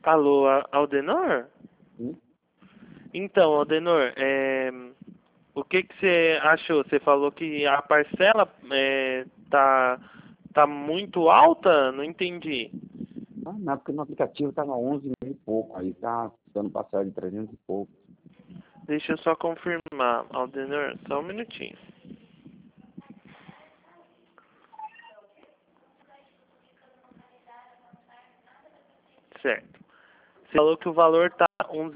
Alô, Aldenor? Sim. Então, Aldenor, o que que você achou? Você falou que a parcela tá muito alta? Não entendi. Ah, não, porque no aplicativo estava 11 mil e pouco, aí tá dando parcela de 300 e pouco. Deixa eu só confirmar, Aldenor, só um minutinho. Certo. Você falou que o valor tá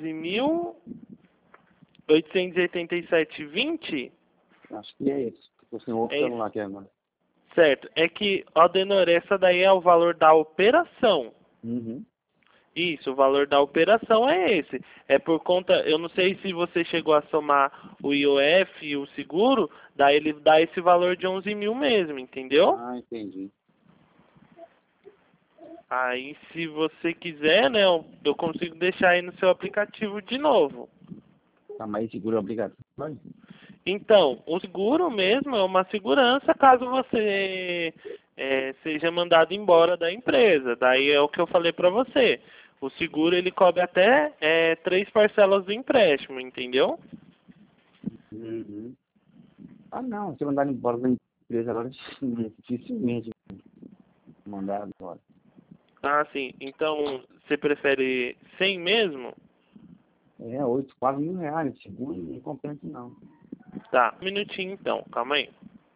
11.887,20? Acho que é isso. Tô sem outro É isso. celular aqui agora. Certo. É que, Aldenor, essa daí é o valor da operação. Uhum. Isso, o valor da operação é esse. É por conta, eu não sei se você chegou a somar o IOF e o seguro, daí ele dá esse valor de 11 mil mesmo, entendeu? Ah, entendi. Aí, se você quiser, né, eu consigo deixar aí no seu aplicativo de novo. Tá, mas seguro é obrigatório? Então, o seguro mesmo é uma segurança caso você seja mandado embora da empresa. Daí é o que eu falei para você. O seguro ele cobre até 3 parcelas do empréstimo, entendeu? Uhum. Ah, não. Se eu mandar embora da empresa agora, dificilmente mandar embora. Ah, sim. Então, você prefere 100 mesmo? É, 8, quase R$ 1.000. Seguro não compensa, não. Tá, um minutinho então, calma aí.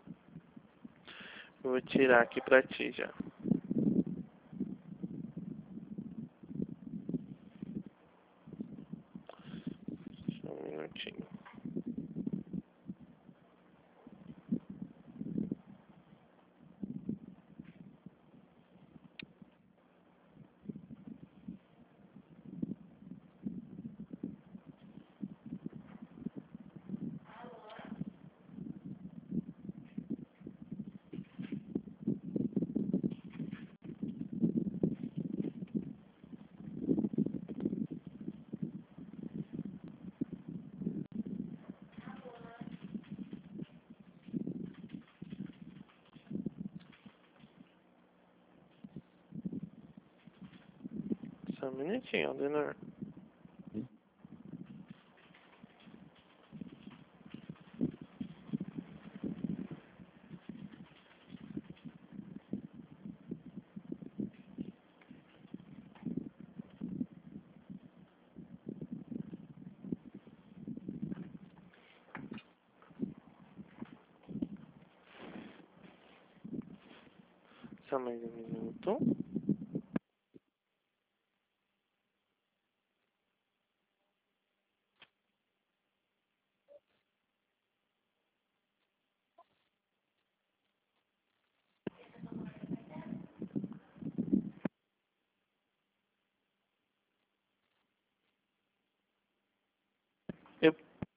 Eu vou tirar aqui pra ti já. Só um minutinho. Só um minutinho, Aldenor. Só mais um minuto. Eu...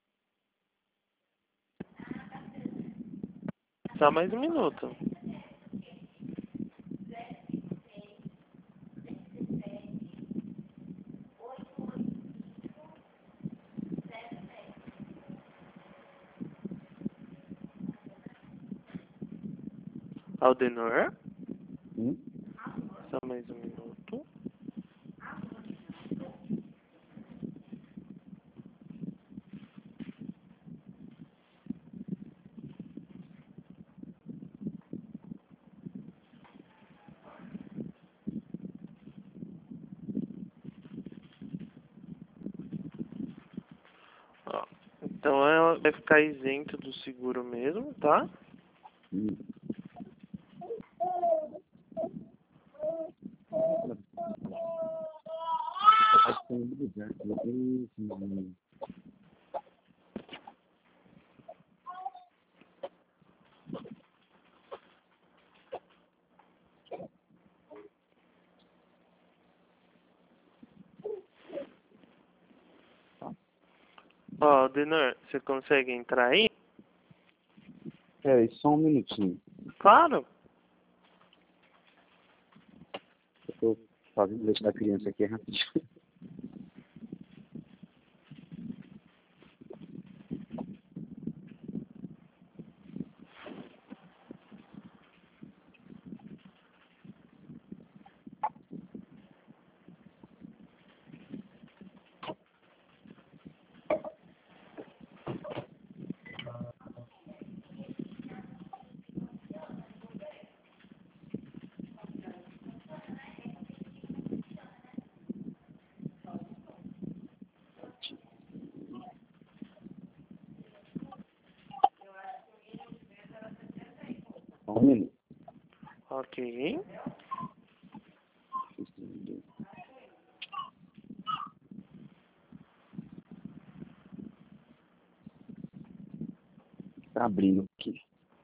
Só mais um minuto. Aldenor? Hum? Só mais um minuto. Ó, então ela vai ficar isento do seguro mesmo, tá? Hum. Tá disponibilizando. Ó, Aldenor, você consegue entrar aí? Peraí, só um minutinho. Claro. Eu tô fazendo o leite da criança aqui rapidinho. Ok. Tá abrindo aqui.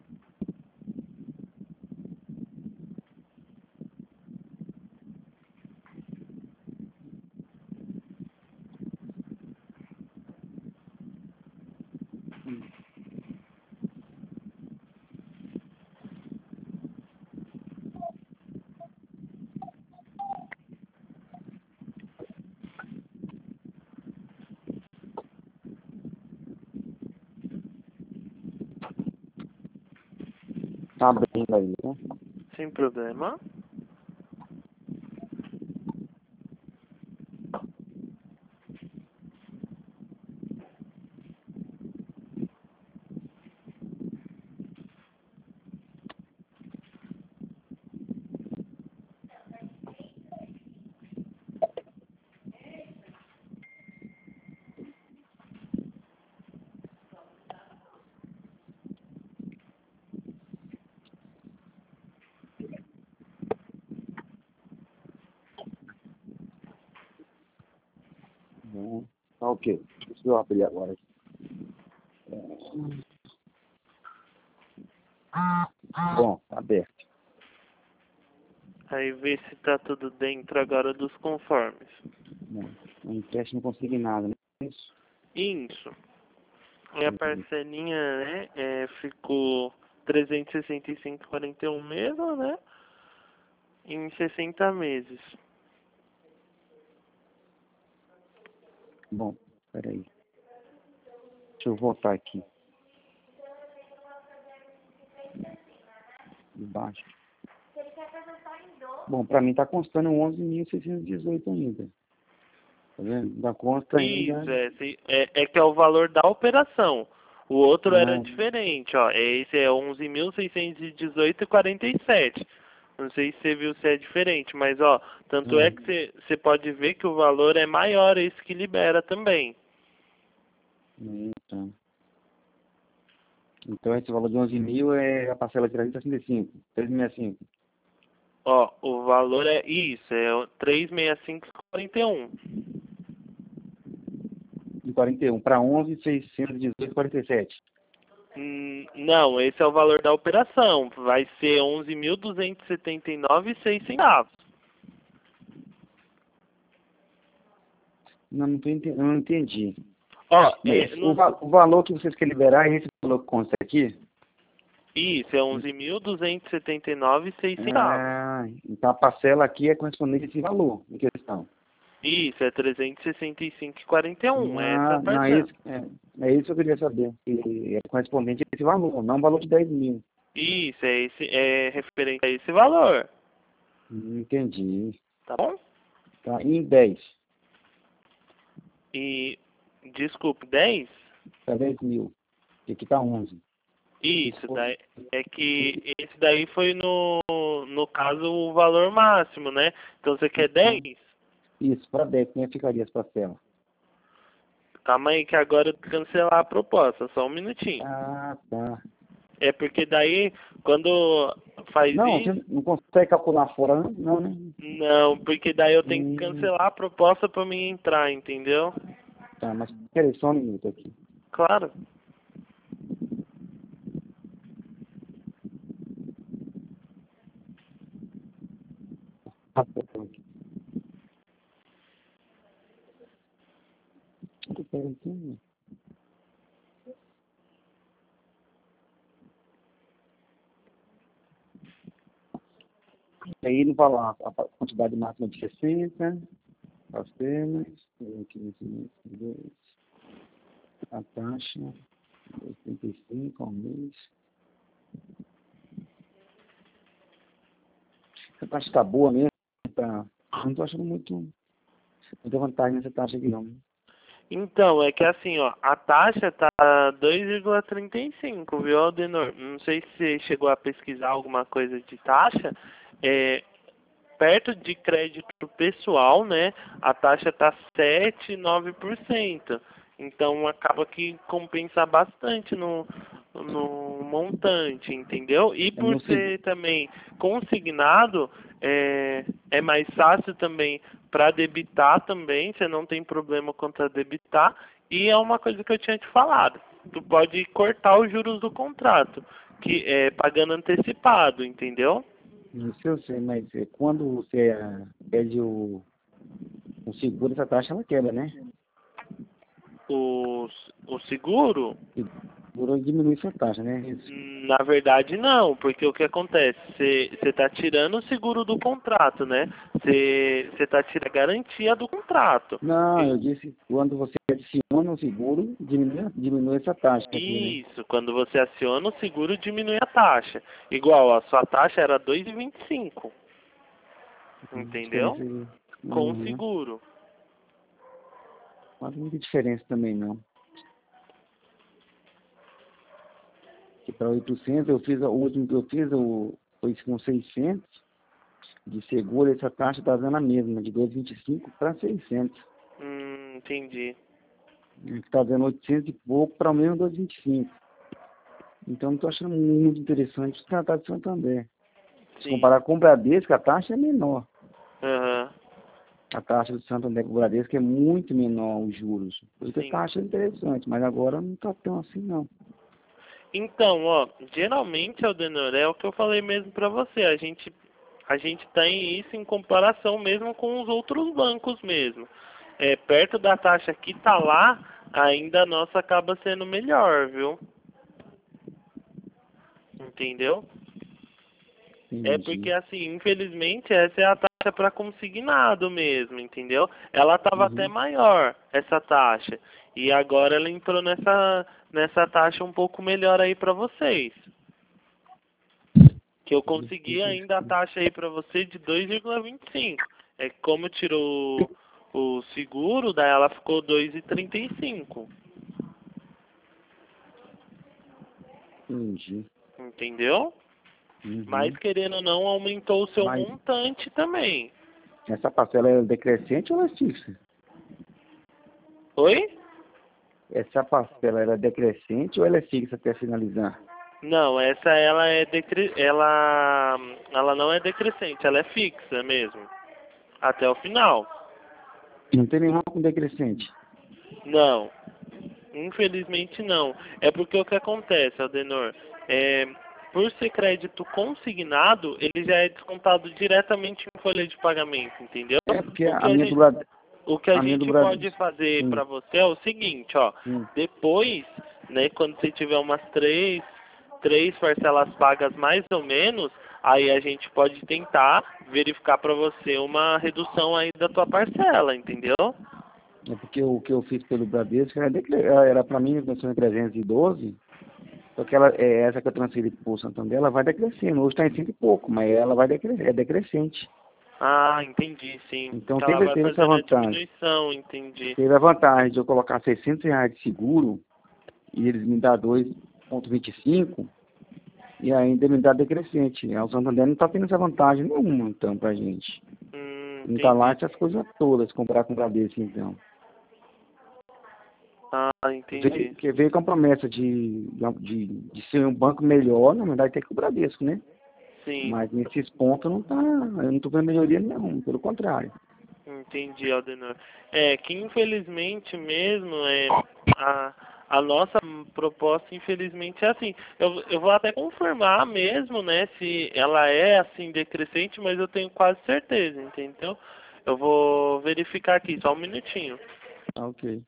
Tá abrindo aí, né? Sem problema. Tá ok. Deixa eu abrir agora. Bom, tá aberto. Aí vê se tá tudo dentro agora dos conformes. Bom, o empréstimo não consegui nada, né? Isso. Isso. E a parcelinha, né, ficou 365,41 mesmo, né? Em 60 meses. Bom, peraí. Deixa eu voltar aqui. Embaixo. Bom, pra mim tá constando 11.618 ainda. Tá vendo? Da consta ainda. Isso, é que é o valor da operação. O outro era Ah, diferente, ó. Esse é 11.618,47. Não sei se você viu se é diferente, mas ó, tanto é que você pode ver que o valor é maior, esse que libera também. tá. Então esse valor de 11.000 é a parcela de 365, 365. Ó, o valor é isso, é 365,41. De 41 para 11.618,47. Não, esse é o valor da operação. Vai ser 11.279,06 centavos. Não, não entendi. Ó, Mas o valor que vocês querem liberar é esse valor que consta aqui? isso, é 11.279,06 centavos. Ah, então a parcela aqui é correspondente a esse valor em questão. Isso, é 365,41. Essa é a Não, parcela. é isso que eu queria saber. Que é correspondente a esse valor, não o valor de 10.000. Isso, é referente a esse valor. Entendi. Tá bom? Tá, em 10. E, desculpe, 10? Tá 10.000. E aqui tá 11. Isso, daí, é que esse daí foi no caso o valor máximo, né? Então você quer 10? Isso, para 10. Como é que ficaria essa parcela? Calma aí que agora eu vou cancelar a proposta, só um minutinho. Ah, tá. É porque daí, quando faz Não, você isso... não consegue calcular fora, não, não, né? Não, porque daí eu tenho que Hum, cancelar a proposta pra mim entrar, entendeu? tá, mas peraí, só um minuto aqui. Claro. Ah, tá, tá aqui. Peraí. Aí não vai lá a quantidade máxima de 60, parcelas, a taxa, 85 ao mês. Essa taxa tá boa mesmo, tá? Não tô achando muita vantagem nessa taxa aqui não. Então, é que assim, ó, a taxa tá 2,35, viu, Aldenor? Não sei se você chegou a pesquisar alguma coisa de taxa. Perto de crédito pessoal, né, a taxa tá 7,9%. Então acaba que compensa bastante no um montante, entendeu? E É no por ser também consignado, é mais fácil também para debitar também, você não tem problema quanto a debitar, e é uma coisa que eu tinha te falado, tu pode cortar os juros do contrato, que é pagando antecipado, entendeu? Isso eu sei, mas quando você pede o seguro, essa taxa ela quebra, né? O seguro, O seguro diminui essa taxa, né? Isso. na verdade não, porque o que acontece? Você está tirando o seguro do contrato, né? Você está tirando a garantia do contrato. Não, eu disse quando você adiciona o seguro, diminui essa taxa aqui, né? Isso, quando você aciona o seguro, diminui a taxa. Igual, a sua taxa era 2,25, Diferença entendeu? aí. Com o Uhum. seguro. Não faz muita diferença também, não. Que para 800, o último que eu fiz, foi com 600 de seguro, essa taxa está dando a mesma, de 2,25 para 600. Entendi. Está dando 800 e pouco para o mesmo 2,25. Então, não estou achando muito interessante tratar de Santander. Se Sim. comparar com o Bradesco, a taxa é menor. Aham. A taxa do Santander com o Bradesco é muito menor, os juros. Por isso a Sim. taxa é interessante, mas agora não está tão assim, não. Então, ó, geralmente, Aldenor, é o que eu falei mesmo pra você. A gente tem isso em comparação mesmo com os outros bancos mesmo. Perto da taxa que tá lá, ainda a nossa acaba sendo melhor, viu? Entendeu? É porque, Entendi. assim, infelizmente, essa é a taxa para consignado mesmo, entendeu? Ela estava até Uhum. maior, essa taxa. E agora ela entrou nessa taxa um pouco melhor aí para vocês. Que eu consegui ainda a taxa aí para você de 2,25. É que como tirou o seguro, daí ela ficou 2,35. Entendi. Entendeu? Mas Uhum. querendo ou não, aumentou o seu Mas montante também. essa parcela é decrescente ou é fixa? Oi? Essa parcela ela é decrescente ou ela é fixa até finalizar? Não, essa ela não é decrescente, ela é fixa mesmo, até o final. Não tem nenhuma com decrescente. Não, infelizmente não. É porque o que acontece, Aldenor, por ser crédito consignado, ele já é descontado diretamente em folha de pagamento, entendeu? É porque O que a a minha gente, do Bradesco. o que a A minha do gente pode Bradesco. fazer Hum, para você é o seguinte, ó, hum. depois, né, quando você tiver umas três parcelas pagas mais ou menos, aí a gente pode tentar verificar para você uma redução aí da tua parcela, entendeu? É porque o que eu fiz pelo Bradesco era para mim, começou em 312, só que essa que eu transferi para o Santander, ela vai decrescendo. Hoje está em 5 e pouco, mas ela vai é decrescente. Ah, entendi, sim. Então Que ela vai teve essa fazendo a vantagem. diminuição, entendi. Teve a vantagem de eu colocar R$ 600 de seguro e eles me dão 2,25 e ainda me dá decrescente. O Santander não está tendo essa vantagem nenhuma, então, pra gente. Não está lá Entendi. essas coisas todas, comparar com o Bradesco, então. Ah, entendi. Veio com a promessa de ser um banco melhor, na verdade tem que o Bradesco, né? Sim, Mas nesses pontos não tá, eu não estou vendo melhoria nenhuma, pelo contrário. entendi, Aldenor. É que infelizmente mesmo a, a nossa proposta, infelizmente, é assim. Eu vou até confirmar mesmo, né, se ela é assim decrescente, mas eu tenho quase certeza, entendeu? Eu vou verificar aqui, só um minutinho. Ah, ok.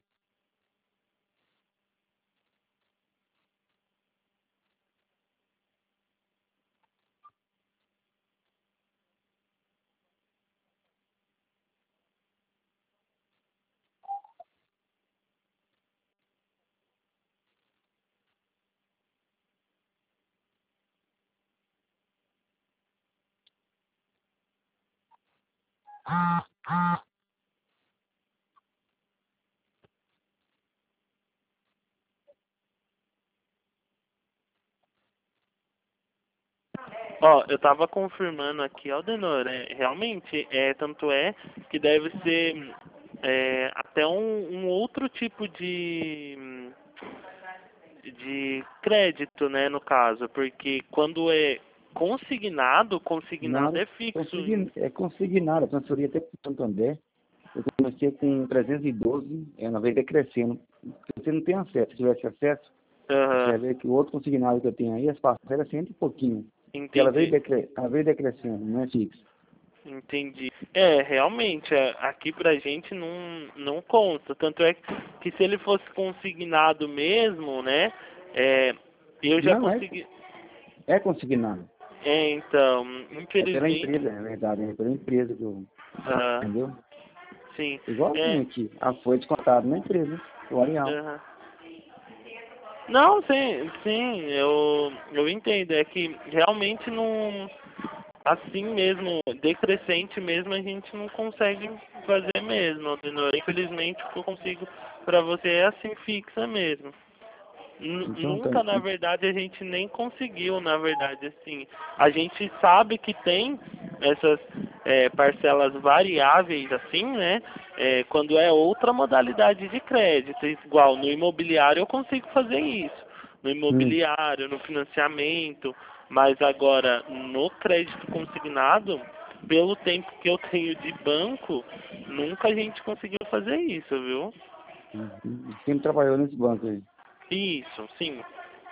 Ó, eu tava confirmando aqui, Aldenor, realmente, tanto é que deve ser até um outro tipo de crédito, né, no caso, porque quando é consignado Não, é fixo. é consignado. Eu transferi até para o Santander. Eu comecei com 312, ela veio decrescendo. Você não tem acesso. Se tivesse acesso, você vai Aham, ver que o outro consignado que eu tenho aí, as parcelas é cento e pouquinho. Porque entendi. ela veio decrescendo, não é fixo. Entendi. Realmente, aqui pra gente não consta. Tanto é que se ele fosse consignado mesmo, né? Eu já Não, consegui. é consignado. Então, É pela infelizmente. empresa, é verdade. É pela empresa que eu, Ah, entendeu? sim. Igualzinho aqui. Foi descontado na empresa, o Arial. Aham. Não, sim, eu entendo. É que realmente não. Assim mesmo, decrescente mesmo, a gente não consegue fazer mesmo, Aldenor. Infelizmente, o que eu consigo para você é assim fixa mesmo. Então, tá. Nunca, na verdade, a gente nem conseguiu, na verdade, assim. A gente sabe que tem essas parcelas variáveis, assim, né? Quando é outra modalidade de crédito, igual no imobiliário eu consigo fazer isso. No imobiliário, no financiamento, mas agora no crédito consignado, pelo tempo que eu tenho de banco, nunca a gente conseguiu fazer isso, viu? Sempre trabalhou nesse banco aí. Isso, sim.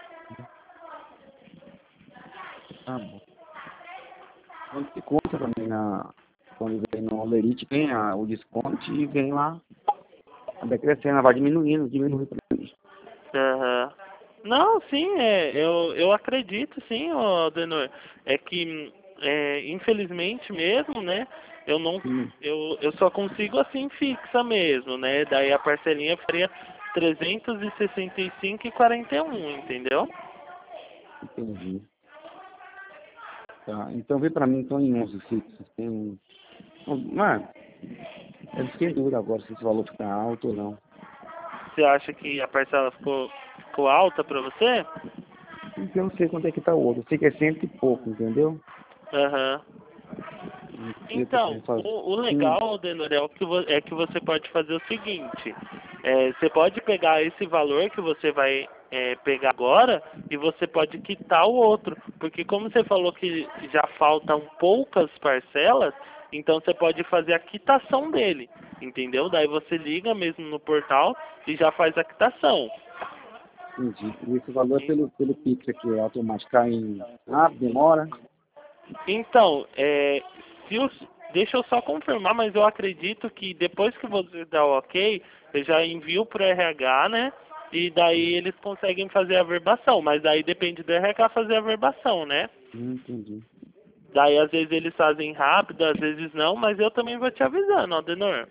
Tá bom. Quando se conta também quando vem no Olerite, vem o desconto e vem lá a decrescendo, vai diminuindo pra mim. Aham. Não, sim, eu acredito sim, ó, Denor. É que, infelizmente mesmo, né, eu não, Sim, eu só consigo assim fixa mesmo, né, daí a parcelinha ficaria 365,41, entendeu? entendi. Tá, então vê pra mim, então em 11 fixos. Mano, é de quem dura agora, se esse valor ficar alto ou não. Você acha que a parcela ficou alta pra você? Porque eu não sei quanto é que tá o outro. Eu sei que é cento e pouco, entendeu? Aham. Não sei o que eu Então, vou fazer. o legal, Denor, é que você pode fazer o seguinte, você pode pegar esse valor que você vai pegar agora e você pode quitar o outro, porque como você falou que já faltam poucas parcelas, então você pode fazer a quitação dele, entendeu? Daí você liga mesmo no portal e já faz a quitação. Entendi. E esse valor é pelo Pix aqui, é automático. Cai em rápido, demora. Então, deixa eu só confirmar, mas eu acredito que depois que você dá o ok, eu já envio para o RH, né? E daí eles conseguem fazer a verbação, mas daí depende do RH fazer a verbação, né? Entendi. Daí às vezes eles fazem rápido, às vezes não, mas eu também vou te avisando, ó, Denor.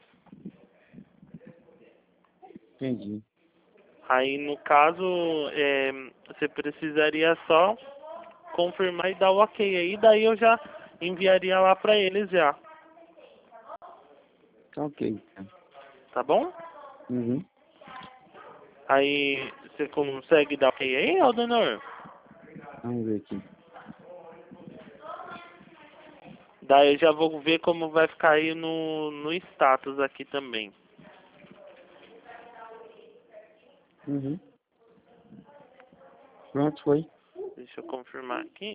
Entendi. Aí no caso, você precisaria só confirmar e dar o ok aí, daí eu já enviaria lá para eles já, Tá ok. tá bom? Uhum. Aí você consegue dar ok aí, Aldenor? Vamos ver aqui. Daí eu já vou ver como vai ficar aí no status aqui também. Uhum. Pronto, foi. Deixa eu confirmar aqui.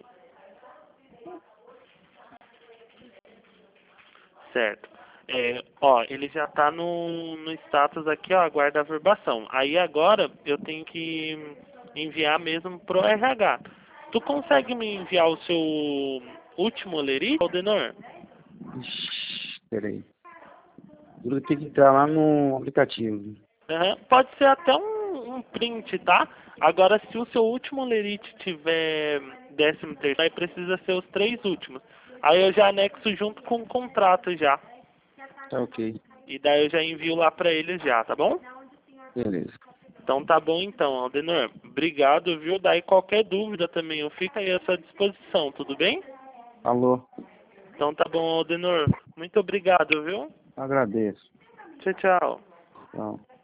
Certo. Ó, ele já tá no status aqui, ó, aguarda a verbação. Aí agora eu tenho que enviar mesmo pro RH. Tu consegue me enviar o seu último lerite, Aldenor? Ixi, peraí. Eu tenho que entrar lá no aplicativo. Aham. Pode ser até um print, tá? Agora, se o seu último lerite tiver 13º, aí precisa ser os 3 últimos. Aí eu já anexo junto com o contrato já. Tá ok. E daí eu já envio lá pra eles já, tá bom? Beleza. Então tá bom então, Aldenor. Obrigado, viu? Daí qualquer dúvida também, eu fico aí à sua disposição, tudo bem? Alô. Então tá bom, Aldenor. Muito obrigado, viu? Agradeço. Tchau, tchau. Tchau.